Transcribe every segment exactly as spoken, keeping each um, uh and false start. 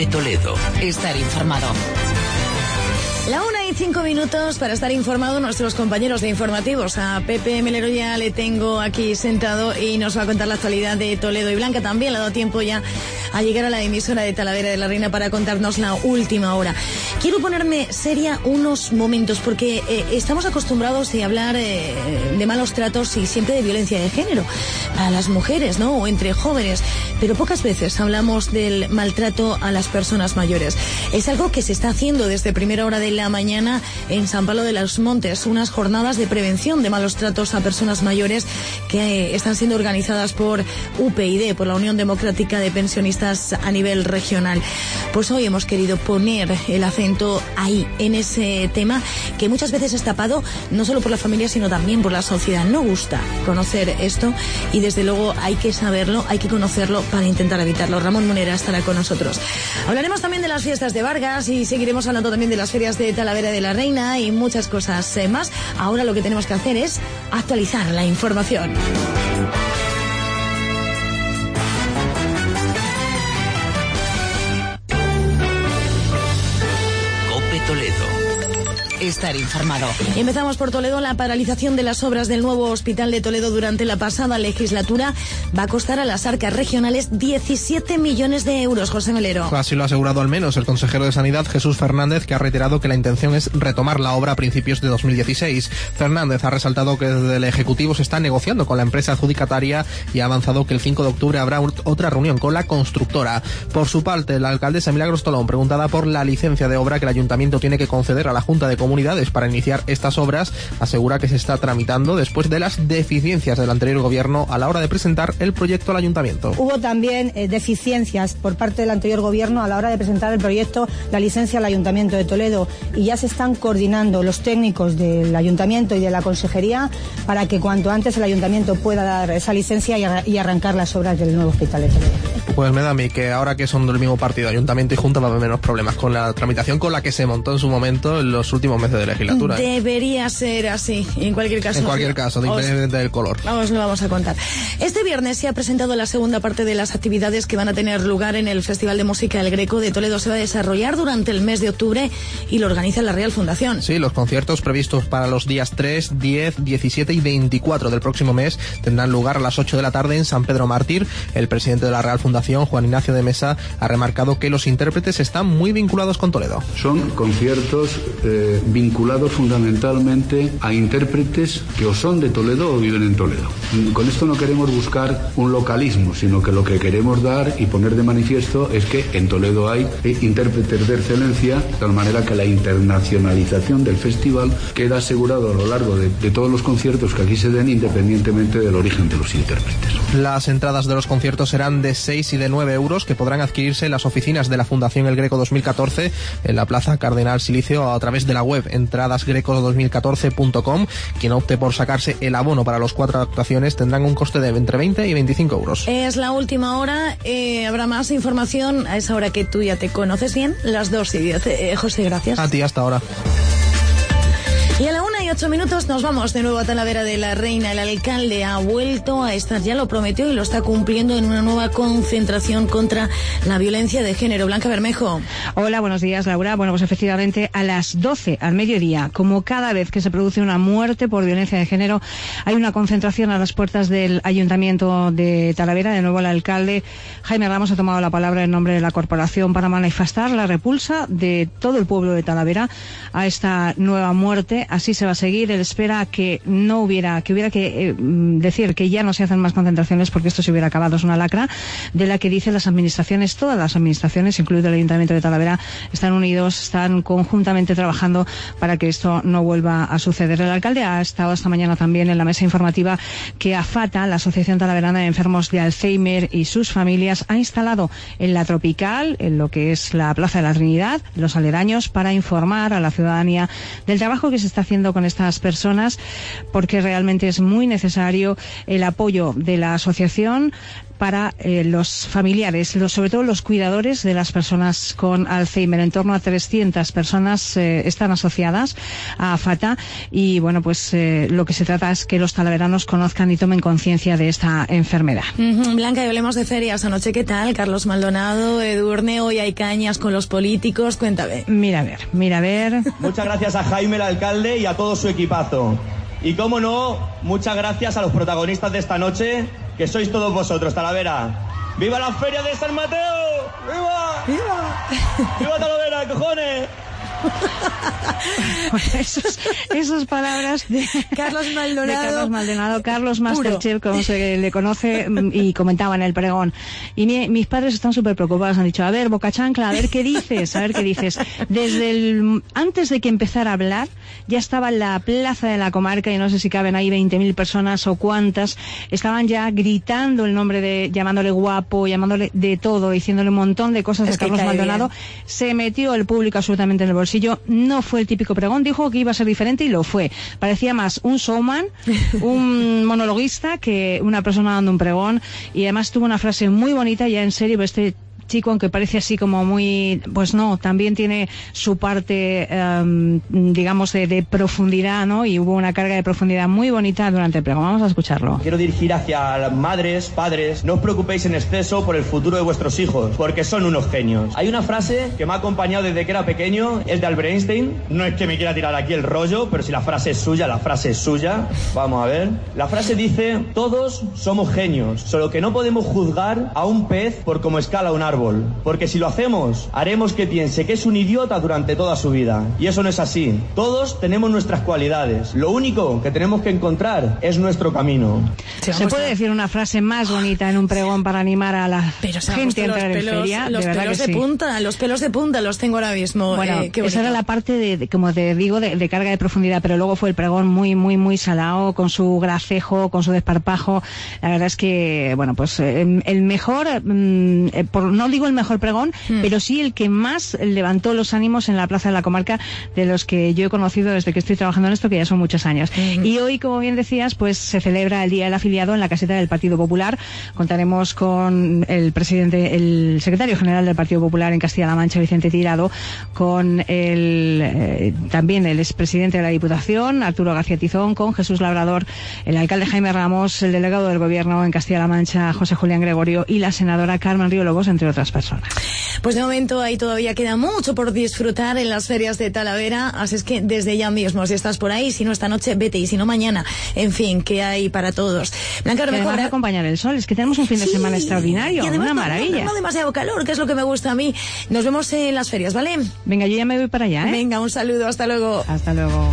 COPE Toledo. Estar informado. La una y cinco minutos para estar informado nuestros compañeros de informativos. A Pepe Melero ya le tengo aquí sentado y nos va a contar la actualidad de Toledo. Y Blanca también le ha dado tiempo ya a llegar a la emisora de Talavera de la Reina para contarnos la última hora. Quiero ponerme seria unos momentos porque eh, estamos acostumbrados a hablar eh, de malos tratos y siempre de violencia de género a las mujeres, ¿no? O entre jóvenes, pero pocas veces hablamos del maltrato a las personas mayores. Es algo que se está haciendo desde primera hora de la mañana en San Pablo de los Montes, unas jornadas de prevención de malos tratos a personas mayores que eh, están siendo organizadas por U P y D, por la Unión Democrática de Pensionistas a nivel regional. Pues hoy hemos querido poner el acento ahí, en ese tema que muchas veces es tapado no solo por la familia sino también por la sociedad. No gusta conocer esto y desde luego hay que saberlo, hay que conocerlo para intentar evitarlo. Ramón Munera estará con nosotros. Hablaremos también de las fiestas de Vargas y seguiremos hablando también de las ferias de Talavera de la Reina y muchas cosas más. Ahora lo que tenemos que hacer es actualizar la información. COPE Toledo. Estar informado. Y empezamos por Toledo. La paralización de las obras del nuevo hospital de Toledo durante la pasada legislatura va a costar a las arcas regionales diecisiete millones de euros. José Melero. Así lo ha asegurado al menos el consejero de Sanidad, Jesús Fernández, que ha reiterado que la intención es retomar la obra a principios de dos mil dieciséis. Fernández ha resaltado que desde el Ejecutivo se está negociando con la empresa adjudicataria y ha avanzado que el cinco de octubre habrá otra reunión con la constructora. Por su parte, la alcaldesa Milagros Tolón, preguntada por la licencia de obra que el Ayuntamiento tiene que conceder a la Junta de Comunidades para iniciar estas obras, asegura que se está tramitando después de las deficiencias del anterior gobierno a la hora de presentar el proyecto al Ayuntamiento. Hubo también eh, deficiencias por parte del anterior gobierno a la hora de presentar el proyecto, la licencia al Ayuntamiento de Toledo, y ya se están coordinando los técnicos del Ayuntamiento y de la Consejería para que cuanto antes el Ayuntamiento pueda dar esa licencia y, ar- y arrancar las obras del nuevo hospital de Toledo. Pues me da a mí que ahora que son del mismo partido, Ayuntamiento y Junta, va a haber menos problemas con la tramitación con la que se montó en su momento en los últimos meses de legislatura. ¿eh? Debería ser así, en cualquier caso. En cualquier caso, independientemente del color. Vamos, lo vamos a contar. Este viernes se ha presentado la segunda parte de las actividades que van a tener lugar en el Festival de Música El Greco de Toledo. Se va a desarrollar durante el mes de octubre y lo organiza la Real Fundación. Sí, los conciertos previstos para los días tres, diez, diecisiete y veinticuatro del próximo mes tendrán lugar a las ocho de la tarde en San Pedro Mártir. El presidente de la Real Fundación, Juan Ignacio de Mesa, ha remarcado que los intérpretes están muy vinculados con Toledo. Son conciertos eh, vinculados fundamentalmente a intérpretes que o son de Toledo o viven en Toledo. Con esto no queremos buscar un localismo, sino que lo que queremos dar y poner de manifiesto es que en Toledo hay eh, intérpretes de excelencia, de tal manera que la internacionalización del festival queda asegurado a lo largo de, de todos los conciertos que aquí se den, independientemente del origen de los intérpretes. Las entradas de los conciertos serán de seis y de nueve euros, que podrán adquirirse en las oficinas de la Fundación El Greco dos mil catorce, en la Plaza Cardenal Silicio, a través de la web entradas greco dos mil catorce punto com. Quien opte por sacarse el abono para los cuatro actuaciones tendrán un coste de entre veinte y veinticinco euros. Es la última hora, eh, habrá más información a esa hora que tú ya te conoces bien, las dos y diez. Eh, José, gracias. A ti, hasta ahora. Y a la una y ocho minutos nos vamos de nuevo a Talavera de la Reina. El alcalde ha vuelto a estar, ya lo prometió y lo está cumpliendo, en una nueva concentración contra la violencia de género. Blanca Bermejo. Hola, buenos días, Laura. Bueno, pues efectivamente a las doce, al mediodía, como cada vez que se produce una muerte por violencia de género, hay una concentración a las puertas del Ayuntamiento de Talavera. De nuevo el alcalde Jaime Ramos ha tomado la palabra en nombre de la corporación para manifestar la repulsa de todo el pueblo de Talavera a esta nueva muerte. Así se va a seguir. Él espera que no hubiera, que hubiera que eh, decir que ya no se hacen más concentraciones porque esto se hubiera acabado. Es una lacra de la que dicen las administraciones, todas las administraciones, incluido el Ayuntamiento de Talavera, están unidos, están conjuntamente trabajando para que esto no vuelva a suceder. El alcalde ha estado esta mañana también en la mesa informativa que AFATA, la Asociación Talaverana de Enfermos de Alzheimer y sus familias, ha instalado en la Tropical, en lo que es la Plaza de la Trinidad, los aledaños, para informar a la ciudadanía del trabajo que se está haciendo con estas personas, porque realmente es muy necesario el apoyo de la asociación para eh, los familiares, los, sobre todo los cuidadores de las personas con Alzheimer. En torno a trescientas personas eh, están asociadas a AFATA y bueno, pues eh, lo que se trata es que los talaveranos conozcan y tomen conciencia de esta enfermedad. Uh-huh. Blanca, y hablemos de ferias. Anoche, ¿qué tal? Carlos Maldonado, Edurne, hoy hay cañas con los políticos. Cuéntame. Mira a ver, mira a ver. Muchas gracias a Jaime, el alcalde, y a todo su equipazo. Y cómo no, muchas gracias a los protagonistas de esta noche, que sois todos vosotros, Talavera. ¡Viva la feria de San Mateo! ¡Viva! ¡Viva! ¡Viva Talavera, cojones! Bueno, esos, esas palabras de Carlos Maldonado, de Carlos Maldonado, Carlos Masterchef, como se le conoce, y comentaba en el pregón. Y mi, mis padres están súper preocupados, han dicho, a ver, Boca Chancla, a ver qué dices, a ver qué dices. Desde el, antes de que empezara a hablar, ya estaba en la plaza de la comarca, y no sé si caben ahí veinte mil personas o cuántas, estaban ya gritando el nombre de, llamándole guapo, llamándole de todo, diciéndole un montón de cosas es a Carlos Maldonado. Bien. Se metió el público absolutamente en el bolsillo. No fue el típico pregón, dijo que iba a ser diferente y lo fue. Parecía más un showman, un monologuista, que una persona dando un pregón, y además tuvo una frase muy bonita, ya en serio, este chico, aunque parece así como muy, pues no, también tiene su parte, um, digamos, de, de profundidad, ¿no? Y hubo una carga de profundidad muy bonita durante el pregón. Vamos a escucharlo. Quiero dirigir hacia las madres, padres, no os preocupéis en exceso por el futuro de vuestros hijos, porque son unos genios. Hay una frase que me ha acompañado desde que era pequeño, es de Albert Einstein. No es que me quiera tirar aquí el rollo, pero si la frase es suya, la frase es suya. Vamos a ver. La frase dice, todos somos genios, solo que no podemos juzgar a un pez por cómo escala un árbol. Porque si lo hacemos, haremos que piense que es un idiota durante toda su vida. Y eso no es así. Todos tenemos nuestras cualidades. Lo único que tenemos que encontrar es nuestro camino. ¿Se puede decir una frase más bonita en un pregón para animar a la Pero, gente a entrar pelos, en feria? Los de verdad pelos que de sí. punta, los pelos de punta los tengo ahora mismo. Bueno, eh, qué esa era la parte de, de como te digo, de, de carga de profundidad, pero luego fue el pregón muy, muy, muy salado, con su gracejo, con su desparpajo. La verdad es que, bueno, pues eh, el mejor, eh, por, no digo el mejor pregón, mm. pero sí el que más levantó los ánimos en la Plaza de la Comarca de los que yo he conocido desde que estoy trabajando en esto, que ya son muchos años. Mm. Y hoy, como bien decías, pues se celebra el Día del Afiliado en la caseta del Partido Popular. Contaremos con el presidente, el secretario general del Partido Popular en Castilla-La Mancha, Vicente Tirado, con el eh, también el expresidente de la Diputación, Arturo García Tizón, con Jesús Labrador, el alcalde Jaime Ramos, el delegado del Gobierno en Castilla-La Mancha, José Julián Gregorio, y la senadora Carmen Río Lobos, entre otras personas. Pues de momento ahí todavía queda mucho por disfrutar en las ferias de Talavera, así es que desde ya mismo, si estás por ahí, si no esta noche, vete, y si no mañana, en fin, que hay para todos. Blanca, me va a acompañar el sol, es que tenemos un fin de sí, semana extraordinario, una maravilla. No, no demasiado calor, que es lo que me gusta a mí. Nos vemos en las ferias, ¿vale? Venga, yo ya me voy para allá, ¿eh? Venga, un saludo, hasta luego. Hasta luego.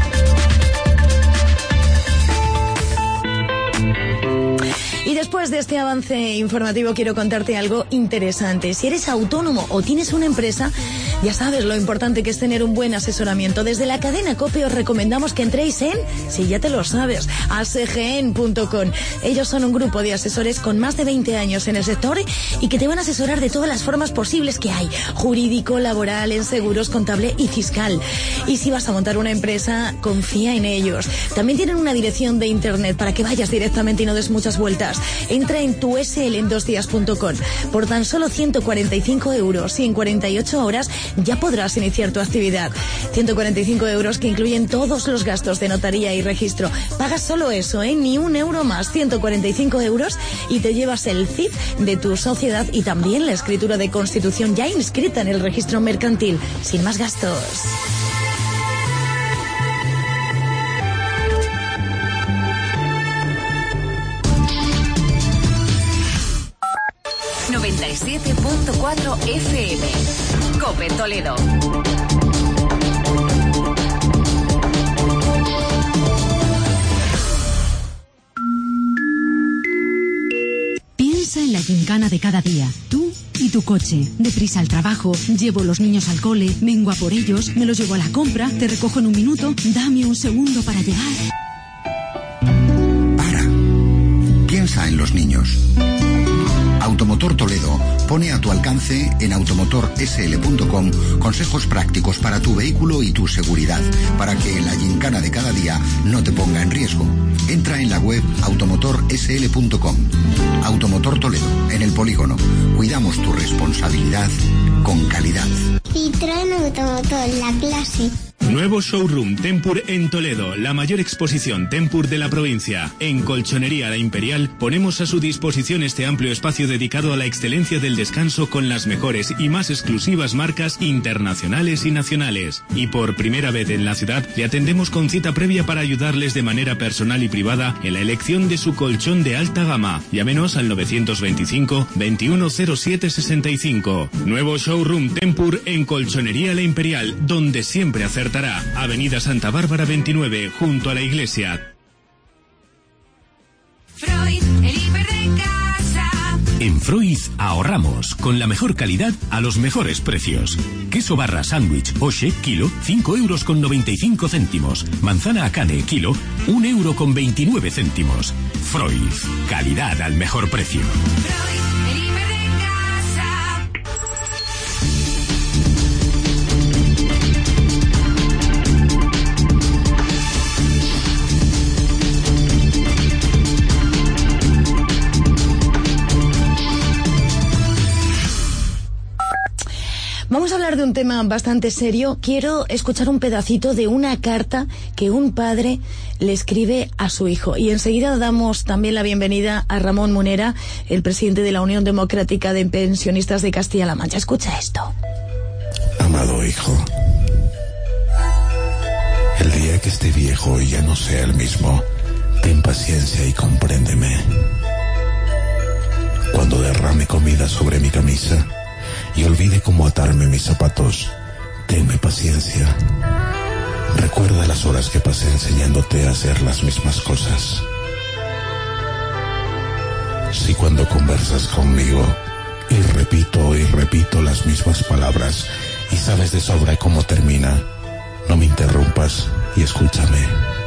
Y después de este avance informativo quiero contarte algo interesante. Si eres autónomo o tienes una empresa, ya sabes lo importante que es tener un buen asesoramiento. Desde la cadena COPE os recomendamos que entréis en, si ya te lo sabes, a c g n punto com. Ellos son un grupo de asesores con más de veinte años en el sector y que te van a asesorar de todas las formas posibles que hay. Jurídico, laboral, en seguros, contable y fiscal. Y si vas a montar una empresa, confía en ellos. También tienen una dirección de internet para que vayas directamente y no des muchas vueltas. Entra en tu s l en dos días punto com. Por tan solo ciento cuarenta y cinco euros y en cuarenta y ocho horas ya podrás iniciar tu actividad. ciento cuarenta y cinco euros que incluyen todos los gastos de notaría y registro. Pagas solo eso, ¿eh? Ni un euro más. ciento cuarenta y cinco euros y te llevas el C I F de tu sociedad y también la escritura de constitución ya inscrita en el registro mercantil. Sin más gastos. noventa y siete punto cuatro F M. COPE Toledo. Piensa en la gincana de cada día. Tú y tu coche. Deprisa al trabajo, llevo los niños al cole, vengo a por ellos, me los llevo a la compra, te recojo en un minuto, dame un segundo para llegar. Para. Piensa en los niños. Automotor Toledo pone a tu alcance en automotor s l punto com consejos prácticos para tu vehículo y tu seguridad, para que la gincana de cada día no te ponga en riesgo. Entra en la web automotor s l punto com. Automotor Toledo, en el polígono. Cuidamos tu responsabilidad con calidad. Citroën Automotor, la clase. Nuevo showroom Tempur en Toledo, la mayor exposición Tempur de la provincia. En Colchonería La Imperial ponemos a su disposición este amplio espacio dedicado a la excelencia del descanso con las mejores y más exclusivas marcas internacionales y nacionales. Y por primera vez en la ciudad le atendemos con cita previa para ayudarles de manera personal y privada en la elección de su colchón de alta gama. Llámenos al novecientos veinticinco, veintiuno cero siete sesenta y cinco. Nuevo showroom Tempur en Colchonería La Imperial, donde siempre acertará. Avenida Santa Bárbara veintinueve, junto a la iglesia. Freud, el hiper de casa. En Freud ahorramos con la mejor calidad a los mejores precios. Queso barra sándwich Oche, kilo, cinco euros con noventa y cinco céntimos. Manzana Akane, kilo, un euro con veintinueve céntimos. Freud, calidad al mejor precio. Freud, el hiper de casa. Vamos a hablar de un tema bastante serio. Quiero escuchar un pedacito de una carta que un padre le escribe a su hijo. Y enseguida damos también la bienvenida a Ramón Munera, el presidente de la Unión Democrática de Pensionistas de Castilla-La Mancha. Escucha esto. Amado hijo, el día que esté viejo y ya no sea el mismo, ten paciencia y compréndeme. Cuando derrame comida sobre mi camisa y olvide cómo atarme mis zapatos, tenme paciencia. Recuerda las horas que pasé enseñándote a hacer las mismas cosas. Si cuando conversas conmigo y repito y repito las mismas palabras y sabes de sobra cómo termina, no me interrumpas y escúchame.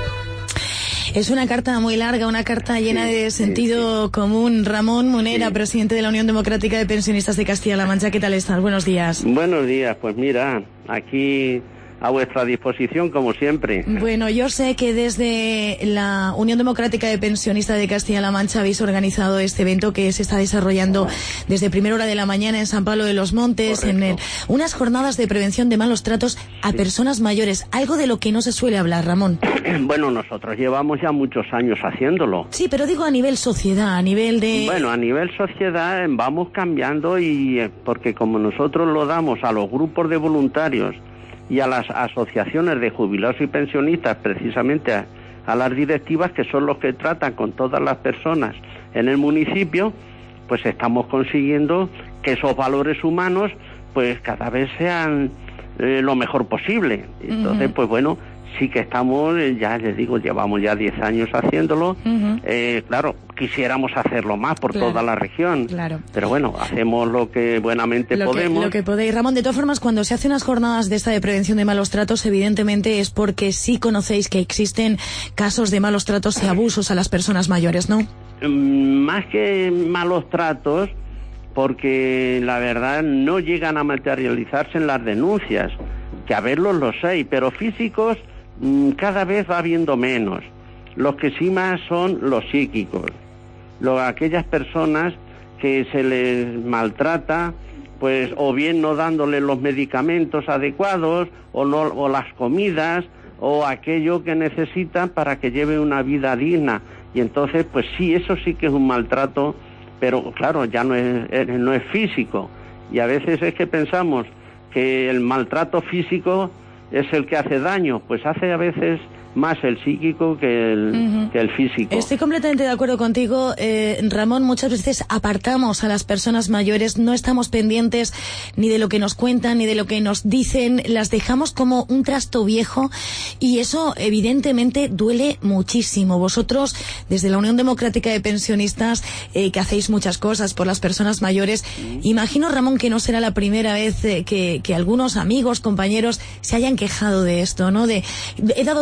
Es una carta muy larga, una carta llena de sentido común. Ramón Munera, presidente de la Unión Democrática de Pensionistas de Castilla-La Mancha, ¿qué tal estás? Buenos días. Buenos días, pues mira, aquí a vuestra disposición como siempre. Bueno, yo sé que desde la Unión Democrática de Pensionistas de Castilla-La Mancha habéis organizado este evento que se está desarrollando desde primera hora de la mañana en San Pablo de los Montes. Correcto. En el, unas jornadas de prevención de malos tratos a sí. personas mayores, algo de lo que no se suele hablar, Ramón. Bueno, nosotros llevamos ya muchos años haciéndolo. Sí, pero digo a nivel sociedad, a nivel de... Bueno, a nivel sociedad vamos cambiando y porque como nosotros lo damos a los grupos de voluntarios y a las asociaciones de jubilados y pensionistas, precisamente a, a las directivas que son los que tratan con todas las personas en el municipio, pues estamos consiguiendo que esos valores humanos pues cada vez sean eh, lo mejor posible. Entonces, uh-huh. pues bueno, sí que estamos, ya les digo, llevamos ya diez años haciéndolo. Uh-huh. Eh, claro, quisiéramos hacerlo más por claro. toda la región. Claro. Pero bueno, hacemos lo que buenamente lo podemos. Que, lo que podéis. Ramón, de todas formas, cuando se hacen unas jornadas de esta de prevención de malos tratos, evidentemente es porque sí conocéis que existen casos de malos tratos y abusos a las personas mayores, ¿no? Más que malos tratos, porque la verdad no llegan a materializarse en las denuncias, que a verlos los hay, pero físicos cada vez va habiendo menos. Los que sí más son los psíquicos, los, aquellas personas que se les maltrata, pues o bien no dándole los medicamentos adecuados, o no, o las comidas, o aquello que necesitan para que lleve una vida digna. Y entonces, pues sí, eso sí que es un maltrato, pero claro, ya no es, no es físico. Y a veces es que pensamos que el maltrato físico es el que hace daño, pues hace a veces más el psíquico que el, uh-huh. que el físico. Estoy completamente de acuerdo contigo, eh, Ramón. Muchas veces apartamos a las personas mayores, no estamos pendientes ni de lo que nos cuentan, ni de lo que nos dicen, las dejamos como un trasto viejo y eso evidentemente duele muchísimo. Vosotros, desde la Unión Democrática de Pensionistas, eh, que hacéis muchas cosas por las personas mayores, uh-huh. imagino, Ramón, que no será la primera vez eh, que, que algunos amigos, compañeros, se hayan quejado de esto, ¿no? De, he dado toda mi vida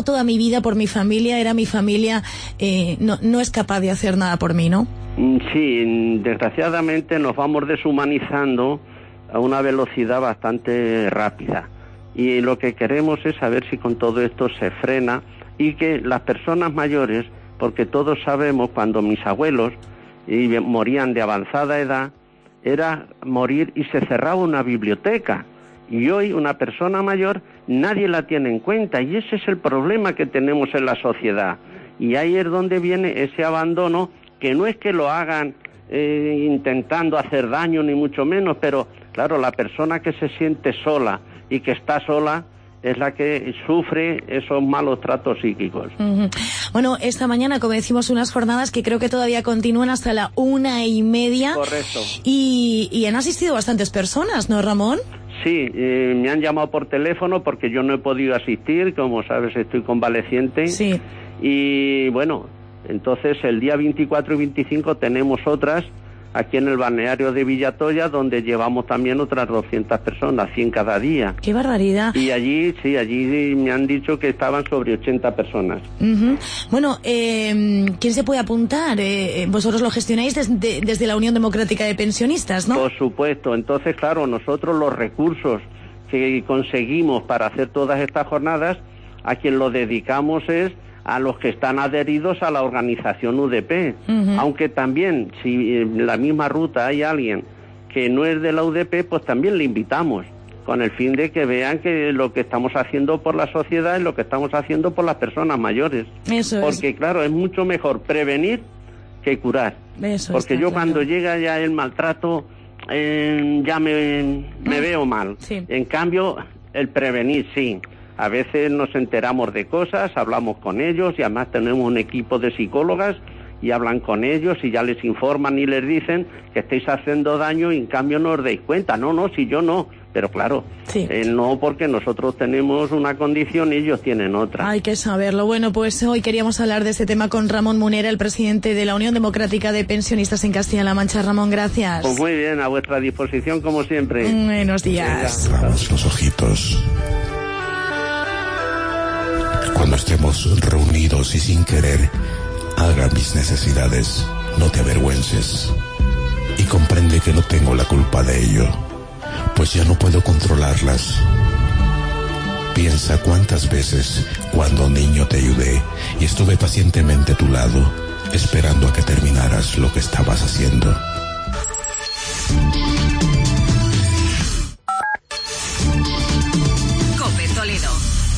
vida por mi familia, era mi familia, eh, no, no es capaz de hacer nada por mí, ¿no? Sí, desgraciadamente nos vamos deshumanizando a una velocidad bastante rápida. Y lo que queremos es saber si con todo esto se frena y que las personas mayores, porque todos sabemos cuando mis abuelos y morían de avanzada edad, era morir y se cerraba una biblioteca. Y hoy una persona mayor nadie la tiene en cuenta y ese es el problema que tenemos en la sociedad. Y ahí es donde viene ese abandono, que no es que lo hagan eh, intentando hacer daño ni mucho menos, pero claro, la persona que se siente sola y que está sola es la que sufre esos malos tratos psíquicos. Uh-huh. Bueno, esta mañana, como decimos, unas jornadas que creo que todavía continúan hasta la una y media. Correcto. Y, y han asistido bastantes personas, ¿no, Ramón? Sí, eh, me han llamado por teléfono porque yo no he podido asistir, como sabes estoy convaleciente. Sí. Y bueno, entonces el día veinticuatro y veinticinco tenemos otras aquí en el balneario de Villatoya, donde llevamos también otras doscientas personas, cien cada día. ¡Qué barbaridad! Y allí, sí, allí me han dicho que estaban sobre ochenta personas. Uh-huh. Bueno, eh, ¿quién se puede apuntar? Eh, vosotros lo gestionáis desde, desde la Unión Democrática de Pensionistas, ¿no? Por supuesto. Entonces, claro, nosotros los recursos que conseguimos para hacer todas estas jornadas, a quien lo dedicamos es a los que están adheridos a la organización U D P. Uh-huh. Aunque también, si en la misma ruta hay alguien que no es de la U D P, pues también le invitamos, con el fin de que vean que lo que estamos haciendo por la sociedad es lo que estamos haciendo por las personas mayores. Eso Porque, es. claro, es mucho mejor prevenir que curar. Eso Porque yo claro. cuando llega ya el maltrato, eh, ya me, me veo mal. Sí. En cambio, el prevenir, sí. A veces nos enteramos de cosas, hablamos con ellos y además tenemos un equipo de psicólogas y hablan con ellos y ya les informan y les dicen que estáis haciendo daño y en cambio no os dais cuenta. No, no, si yo no. Pero claro, sí. eh, no porque nosotros tenemos una condición y ellos tienen otra. Hay que saberlo. Bueno, pues hoy queríamos hablar de este tema con Ramón Munera, el presidente de la Unión Democrática de Pensionistas en Castilla-La Mancha. Ramón, gracias. Pues muy bien, a vuestra disposición como siempre. Buenos días. Cerramos los ojitos. Cuando estemos reunidos y sin querer haga mis necesidades, no te avergüences y comprende que no tengo la culpa de ello, pues ya no puedo controlarlas. Piensa cuántas veces cuando niño te ayudé y estuve pacientemente a tu lado, esperando a que terminaras lo que estabas haciendo. Cope Toledo.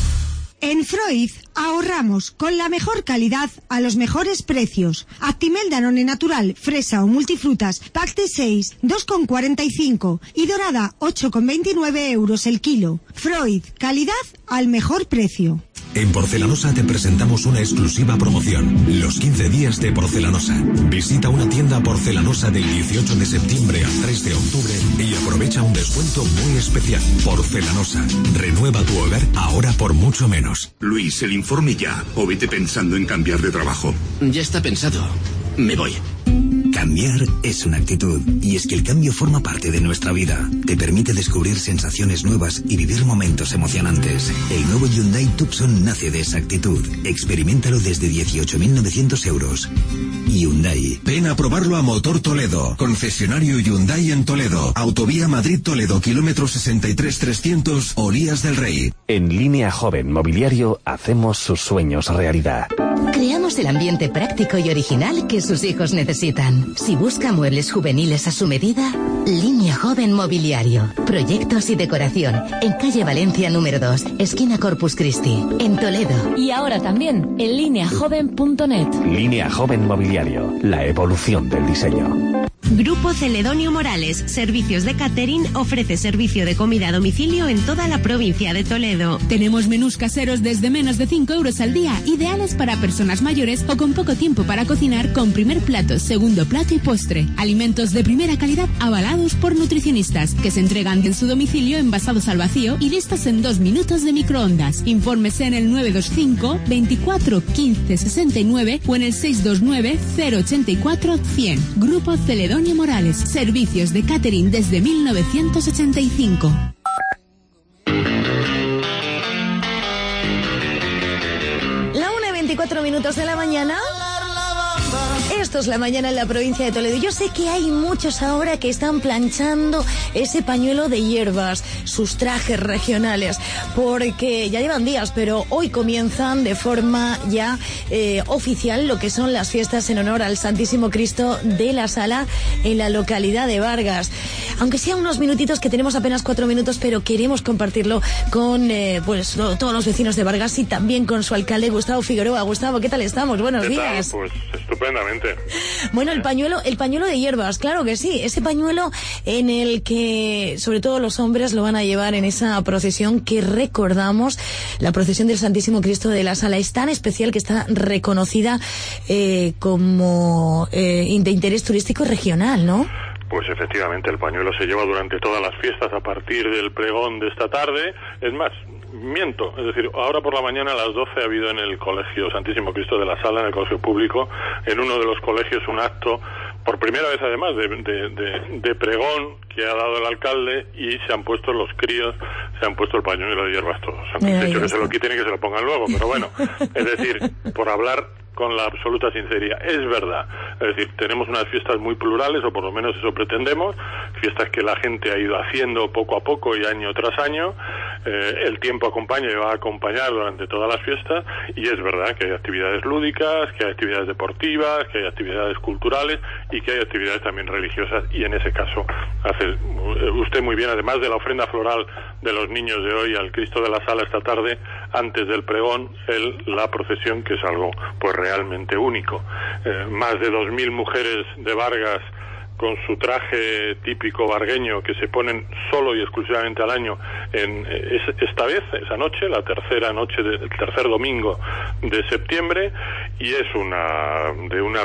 En Freud ahorramos con la mejor calidad a los mejores precios. Actimel Danone Natural, fresa o multifrutas, pack de seis, dos con cuarenta y cinco y dorada, ocho con veintinueve euros el kilo. Freud, calidad al mejor precio. En Porcelanosa te presentamos una exclusiva promoción, los quince días de Porcelanosa. Visita una tienda Porcelanosa del dieciocho de septiembre al tres de octubre y aprovecha un descuento muy especial. Porcelanosa, renueva tu hogar ahora por mucho menos. Luis, el informe ya, o vete pensando en cambiar de trabajo. Ya está pensado. Me voy. Cambiar es una actitud, y es que el cambio forma parte de nuestra vida. Te permite descubrir sensaciones nuevas y vivir momentos emocionantes. El nuevo Hyundai Tucson nace de esa actitud. Experiméntalo desde dieciocho mil novecientos euros. Hyundai. Ven a probarlo a Motor Toledo, concesionario Hyundai en Toledo, Autovía Madrid-Toledo, kilómetro sesenta y tres trescientos, Olías del Rey. En Línea Joven Mobiliario hacemos sus sueños realidad. Creamos el ambiente práctico y original que sus hijos necesitan. Si busca muebles juveniles a su medida, Línea Joven Mobiliario. Proyectos y decoración. En calle Valencia número dos, esquina Corpus Christi, en Toledo. Y ahora también en línea joven punto net. Línea Joven Mobiliario. La evolución del diseño. Grupo Celedonio Morales, Servicios de Catering, ofrece servicio de comida a domicilio en toda la provincia de Toledo. Tenemos menús caseros desde menos de cinco euros al día, ideales para personas mayores o con poco tiempo para cocinar, con primer plato, segundo plato y postre. Alimentos de primera calidad avalados por nutricionistas, que se entregan en su domicilio envasados al vacío y listos en dos minutos de microondas. Infórmese en el nueve dos cinco, veinticuatro, quince, sesenta y nueve o en el seis dos nueve, cero ochenta y cuatro, cien. Grupo Celedonio Morales, servicios de catering desde mil novecientos ochenta y cinco. La minutos de la mañana. Esto es la mañana en la provincia de Toledo. Yo sé que hay muchos ahora que están planchando ese pañuelo de hierbas, sus trajes regionales, porque ya llevan días, pero hoy comienzan de forma ya eh, oficial lo que son las fiestas en honor al Santísimo Cristo de la Sala en la localidad de Vargas. Aunque sean unos minutitos, que tenemos apenas cuatro minutos, pero queremos compartirlo con eh, pues lo, todos los vecinos de Vargas y también con su alcalde Gustavo Figueroa. Gustavo, ¿qué tal estamos? Buenos ¿Qué días. Tal? Pues estupendamente. Bueno, el pañuelo, el pañuelo de hierbas, claro que sí, ese pañuelo en el que sobre todo los hombres lo van a llevar en esa procesión que recordamos, la procesión del Santísimo Cristo de la Sala. Es tan especial que está reconocida eh, como eh, de interés turístico regional, ¿no? Pues efectivamente, el pañuelo se lleva durante todas las fiestas a partir del pregón de esta tarde. Es más, miento, es decir, ahora por la mañana a las doce ha habido en el Colegio Santísimo Cristo de la Sala, en el Colegio Público, en uno de los colegios, un acto, por primera vez además, de, de, de, de pregón que ha dado el alcalde, y se han puesto los críos, se han puesto el pañuelo de hierbas todos. Han dicho que se lo quiten y que se lo pongan luego, pero bueno, es decir, por hablar con la absoluta sinceridad, es verdad. Es decir, tenemos unas fiestas muy plurales, o por lo menos eso pretendemos, fiestas que la gente ha ido haciendo poco a poco y año tras año. Eh, el tiempo acompaña y va a acompañar durante todas las fiestas, y es verdad que hay actividades lúdicas, que hay actividades deportivas, que hay actividades culturales y que hay actividades también religiosas, y en ese caso hace usted muy bien, además de la ofrenda floral de los niños de hoy al Cristo de la Sala esta tarde, antes del pregón, el, la procesión, que es algo pues realmente único. Eh, más de dos mil mujeres de Vargas con su traje típico vargueño, que se ponen solo y exclusivamente al año en es, esta vez, esa noche, la tercera noche, de, el tercer domingo de septiembre, y es una de una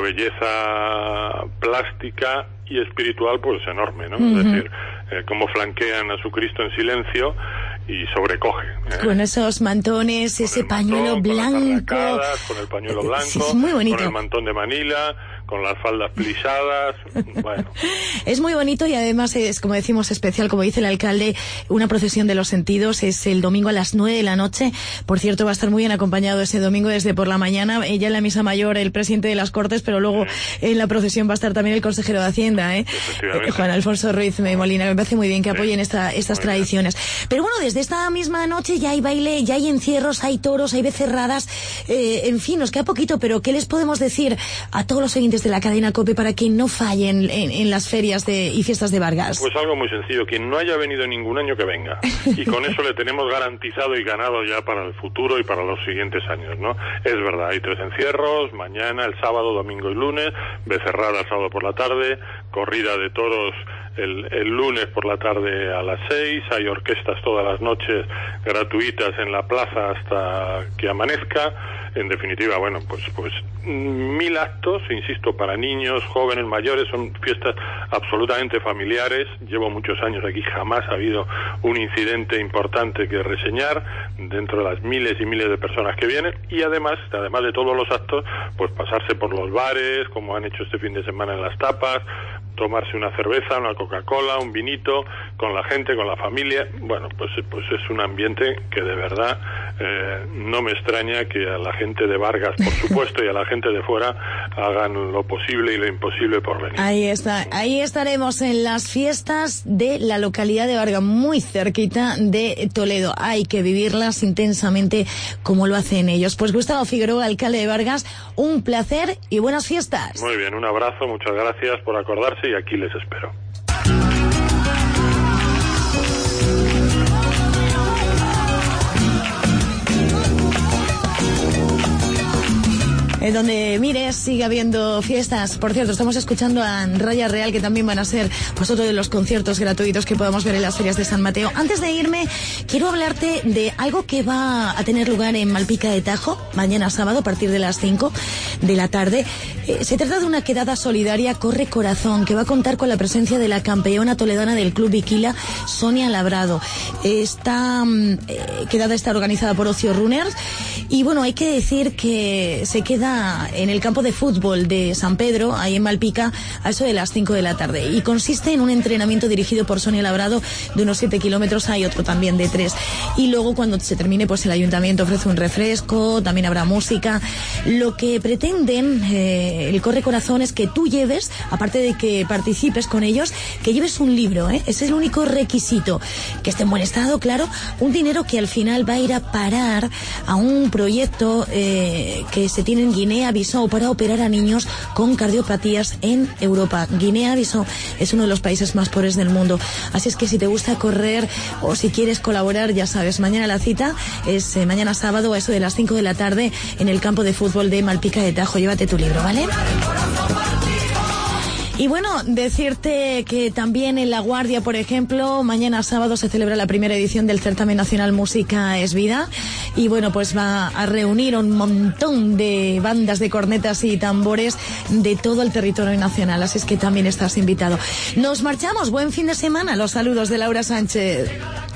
belleza plástica y espiritual pues enorme, ¿no? Uh-huh. Es decir, eh, cómo flanquean a su Cristo en silencio y sobrecoge. ¿eh? Con esos mantones, con ese pañuelo mantón, blanco. Con, con el pañuelo blanco, sí, es muy bonito. Con el mantón de Manila, con las faldas plisadas, bueno. Es muy bonito, y además es, como decimos, especial, como dice el alcalde, una procesión de los sentidos. Es el domingo a las nueve de la noche. Por cierto, va a estar muy bien acompañado ese domingo desde por la mañana. Ella en la misa mayor, el presidente de las Cortes, pero luego sí. En la procesión va a estar también el consejero de Hacienda, ¿eh? Juan Alfonso Ruiz Molina. Me parece muy bien que apoyen sí. esta, estas muy tradiciones. Bien. Pero bueno, desde esta misma noche ya hay baile, ya hay encierros, hay toros, hay becerradas, eh, en fin, nos queda poquito, pero ¿qué les podemos decir a todos los oyentes de la cadena COPE para que no fallen en, en las ferias de, y fiestas de Vargas? Pues algo muy sencillo, quien no haya venido ningún año que venga, y con eso le tenemos garantizado y ganado ya para el futuro y para los siguientes años, ¿no? Es verdad, hay tres encierros, mañana, el sábado, domingo y lunes, becerrada el sábado por la tarde, corrida de toros el, el lunes por la tarde a las seis, hay orquestas todas las noches gratuitas en la plaza hasta que amanezca. En definitiva, bueno, pues pues mil actos, insisto, para niños, jóvenes, mayores, son fiestas absolutamente familiares. Llevo muchos años aquí, jamás ha habido un incidente importante que reseñar dentro de las miles y miles de personas que vienen, y además, además de todos los actos, pues pasarse por los bares, como han hecho este fin de semana en las tapas, tomarse una cerveza, una Coca-Cola, un vinito, con la gente, con la familia. Bueno, pues pues es un ambiente que de verdad eh, no me extraña que a la gente de Vargas, por supuesto, y a la gente de fuera hagan lo posible y lo imposible por venir. Ahí está, ahí estaremos en las fiestas de la localidad de Vargas, muy cerquita de Toledo. Hay que vivirlas intensamente como lo hacen ellos. Pues Gustavo Figueroa, alcalde de Vargas, un placer y buenas fiestas. Muy bien, un abrazo, muchas gracias por acordarse, y aquí les espero. En donde mires sigue habiendo fiestas. Por cierto, estamos escuchando a Raya Real, que también van a ser pues otro de los conciertos gratuitos que podamos ver en las ferias de San Mateo. Antes de irme, quiero hablarte de algo que va a tener lugar en Malpica de Tajo mañana sábado a partir de las cinco. de la tarde. Eh, se trata de una quedada solidaria Corre Corazón, que va a contar con la presencia de la campeona toledana del Club Viquila, Sonia Labrado. Esta eh, quedada está organizada por Ocio Runners y bueno, hay que decir que se queda en el campo de fútbol de San Pedro, ahí en Malpica, a eso de las cinco de la tarde, y consiste en un entrenamiento dirigido por Sonia Labrado de unos siete kilómetros, hay otro también de tres, y luego cuando se termine pues el ayuntamiento ofrece un refresco, también habrá música. Lo que pretenden eh, el Corre Corazón es que tú lleves, aparte de que participes con ellos, que lleves un libro, ¿eh? Ese es el único requisito, que esté en buen estado, claro, un dinero que al final va a ir a parar a un proyecto eh, que se tiene en Guinea-Bissau para operar a niños con cardiopatías en Europa. Guinea-Bissau es uno de los países más pobres del mundo, así es que si te gusta correr o si quieres colaborar, ya sabes, mañana la cita es eh, mañana sábado a eso de las cinco de la tarde en el campo de fútbol de Malpica de Tajo. Llévate tu libro, ¿vale? Y bueno, decirte que también en La Guardia, por ejemplo, mañana sábado se celebra la primera edición del Certamen Nacional Música es Vida, y bueno, pues va a reunir un montón de bandas de cornetas y tambores de todo el territorio nacional, así es que también estás invitado. Nos marchamos, buen fin de semana, los saludos de Laura Sánchez.